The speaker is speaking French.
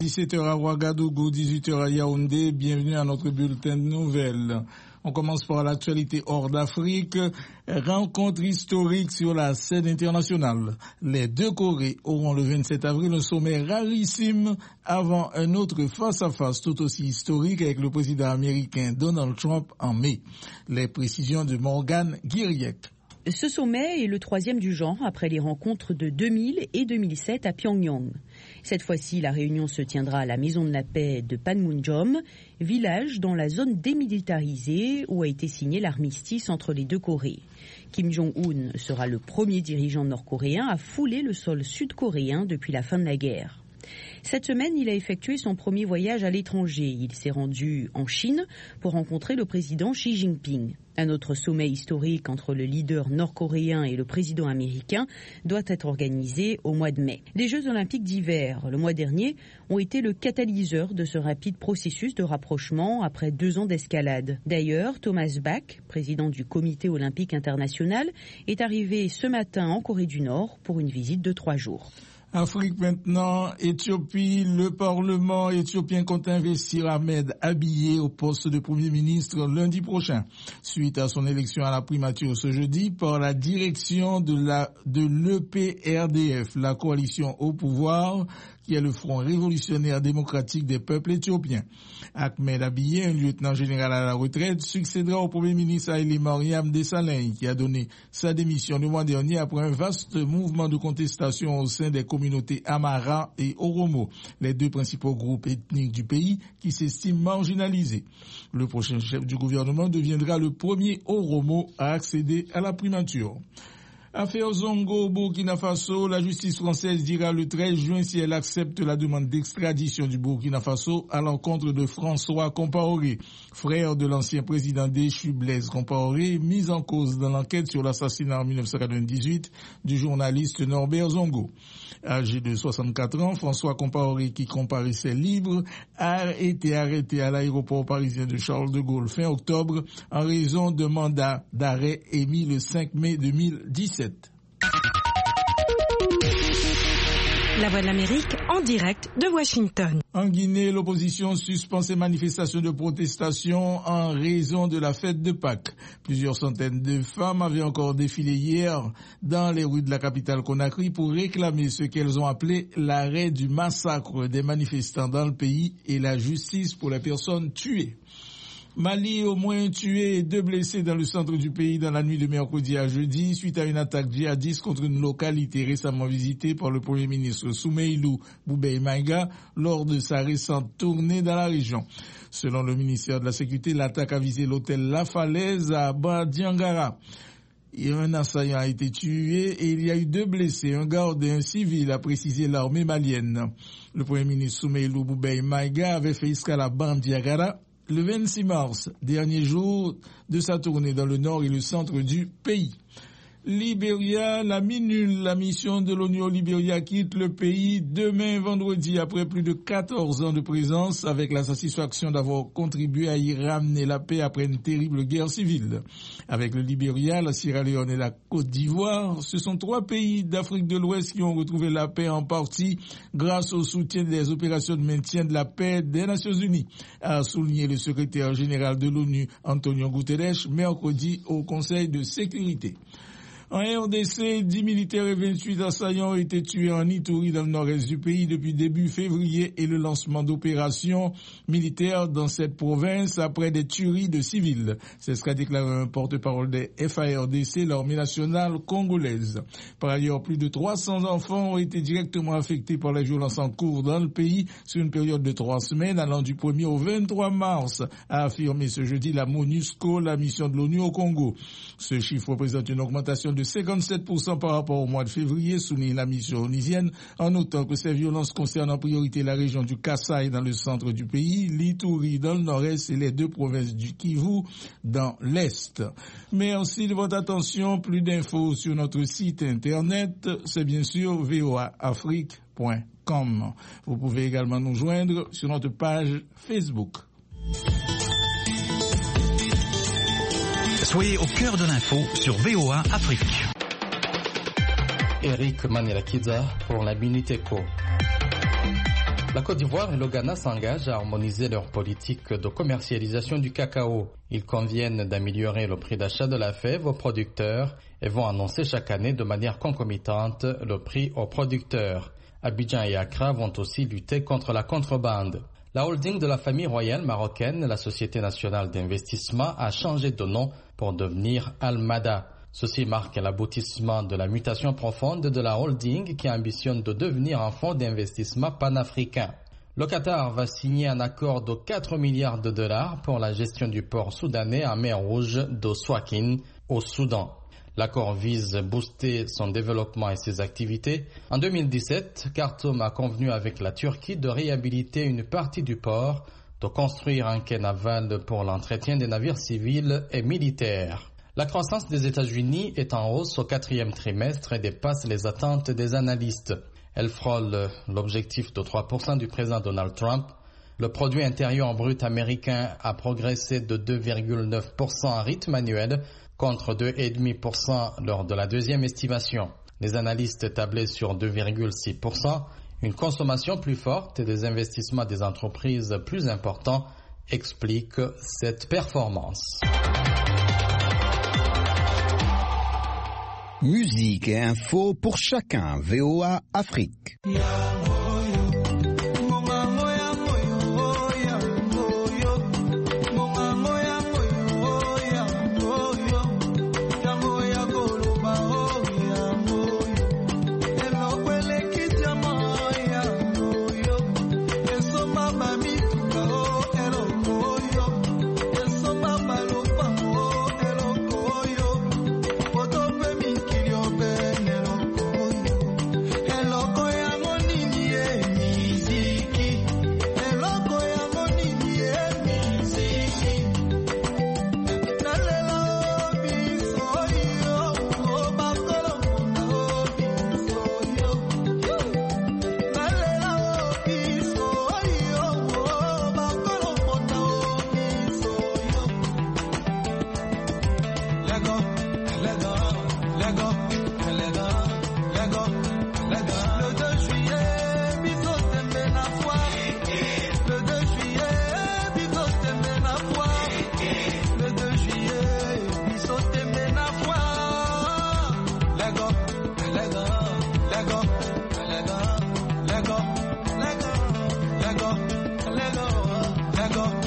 17h à Ouagadougou, 18h à Yaoundé, bienvenue à notre bulletin de nouvelles. On commence par l'actualité hors d'Afrique. Rencontre historique sur la scène internationale. Les deux Corées auront le 27 avril un sommet rarissime avant un autre face-à-face tout aussi historique avec le président américain Donald Trump en mai. Les précisions de Morgane Guiriec. Ce sommet est le troisième du genre après les rencontres de 2000 et 2007 à Pyongyang. Cette fois-ci, la réunion se tiendra à la Maison de la Paix de Panmunjom, village dans la zone démilitarisée où a été signé l'armistice entre les deux Corées. Kim Jong-un sera le premier dirigeant nord-coréen à fouler le sol sud-coréen depuis la fin de la guerre. Cette semaine, il a effectué son premier voyage à l'étranger. Il s'est rendu en Chine pour rencontrer le président Xi Jinping. Un autre sommet historique entre le leader nord-coréen et le président américain doit être organisé au mois de mai. Les Jeux olympiques d'hiver, le mois dernier, ont été le catalyseur de ce rapide processus de rapprochement après 2 ans d'escalade. D'ailleurs, Thomas Bach, président du Comité olympique international, est arrivé ce matin en Corée du Nord pour une visite de 3 jours. Afrique maintenant, Éthiopie, le Parlement éthiopien compte investir Ahmed Abiy au poste de Premier ministre lundi prochain, suite à son élection à la primature ce jeudi par la direction de l'EPRDF, la coalition au pouvoir, qui est le Front révolutionnaire démocratique des peuples éthiopiens. Ahmed Abiy, un lieutenant général à la retraite, succédera au Premier ministre Haïlé Mariam Desalegn, qui a donné sa démission le mois dernier après un vaste mouvement de contestation au sein des communautés Amhara et Oromo, les 2 principaux groupes ethniques du pays qui s'estiment marginalisés. Le prochain chef du gouvernement deviendra le premier Oromo à accéder à la primature. Affaire Zongo au Burkina Faso, la justice française dira le 13 juin si elle accepte la demande d'extradition du Burkina Faso à l'encontre de François Compaoré, frère de l'ancien président déchu Blaise Compaoré, mis en cause dans l'enquête sur l'assassinat en 1998 du journaliste Norbert Zongo. Âgé de 64 ans, François Compaoré, qui comparaissait libre, a été arrêté à l'aéroport parisien de Charles de Gaulle fin octobre en raison d'un mandat d'arrêt émis le 5 mai 2017. La Voix de l'Amérique en direct de Washington. En Guinée, l'opposition suspend ses manifestations de protestation en raison de la fête de Pâques. Plusieurs centaines de femmes avaient encore défilé hier dans les rues de la capitale Conakry pour réclamer ce qu'elles ont appelé l'arrêt du massacre des manifestants dans le pays et la justice pour les personnes tuées. Mali, au moins un tué et 2 blessés dans le centre du pays dans la nuit de mercredi à jeudi suite à une attaque djihadiste contre une localité récemment visitée par le Premier ministre Soumeïlou Boubèye Maïga lors de sa récente tournée dans la région. Selon le ministère de la Sécurité, l'attaque a visé l'hôtel La Falaise à Badiangara. Un assaillant a été tué et il y a eu 2 blessés, un garde et un civil, a précisé l'armée malienne. Le Premier ministre Soumeïlou Boubèye Maïga avait fait escale à Badiangara le 26 mars, dernier jour de sa tournée dans le nord et le centre du pays. Libéria, la MINUL, la mission de l'ONU au Libéria, quitte le pays demain vendredi après plus de 14 ans de présence avec la satisfaction d'avoir contribué à y ramener la paix après une terrible guerre civile. Avec le Libéria, la Sierra Leone et la Côte d'Ivoire, ce sont 3 pays d'Afrique de l'Ouest qui ont retrouvé la paix en partie grâce au soutien des opérations de maintien de la paix des Nations Unies, a souligné le secrétaire général de l'ONU, Antonio Guterres, mercredi au Conseil de sécurité. En RDC, 10 militaires et 28 assaillants ont été tués en Ituri dans le nord-est du pays depuis début février et le lancement d'opérations militaires dans cette province après des tueries de civils. C'est ce qu'a déclaré un porte-parole des FARDC, l'armée nationale congolaise. Par ailleurs, plus de 300 enfants ont été directement affectés par les violences en cours dans le pays sur une période de 3 semaines allant du 1er au 23 mars, a affirmé ce jeudi la MONUSCO, la mission de l'ONU au Congo. Ce chiffre représente une augmentation de 57% par rapport au mois de février, souligne la mission onusienne, en notant que ces violences concernent en priorité la région du Kasaï dans le centre du pays, l'Ituri dans le nord-est et les 2 provinces du Kivu dans l'est. Merci de votre attention. Plus d'infos sur notre site internet, c'est bien sûr voaafrique.com. Vous pouvez également nous joindre sur notre page Facebook. Soyez au cœur de l'info sur VOA Afrique. Eric Manirakidza pour la Minute Echo. La Côte d'Ivoire et le Ghana s'engagent à harmoniser leur politique de commercialisation du cacao. Ils conviennent d'améliorer le prix d'achat de la fève aux producteurs et vont annoncer chaque année de manière concomitante le prix aux producteurs. Abidjan et Accra vont aussi lutter contre la contrebande. La holding de la famille royale marocaine, la Société nationale d'investissement, a changé de nom pour devenir Almada. Ceci marque l'aboutissement de la mutation profonde de la holding qui ambitionne de devenir un fonds d'investissement panafricain. Le Qatar va signer un accord de 4 milliards de dollars pour la gestion du port soudanais en mer Rouge de Swakin au Soudan. L'accord vise à booster son développement et ses activités. En 2017, Khartoum a convenu avec la Turquie de réhabiliter une partie du port, de construire un quai naval pour l'entretien des navires civils et militaires. La croissance des États-Unis est en hausse au 4e trimestre et dépasse les attentes des analystes. Elle frôle l'objectif de 3% du président Donald Trump. Le produit intérieur brut américain a progressé de 2,9% en rythme annuel contre 2,5% lors de la deuxième estimation. Les analystes tablaient sur 2,6%. Une consommation plus forte et des investissements des entreprises plus importants expliquent cette performance. Musique et info pour chacun. VOA Afrique. Lego.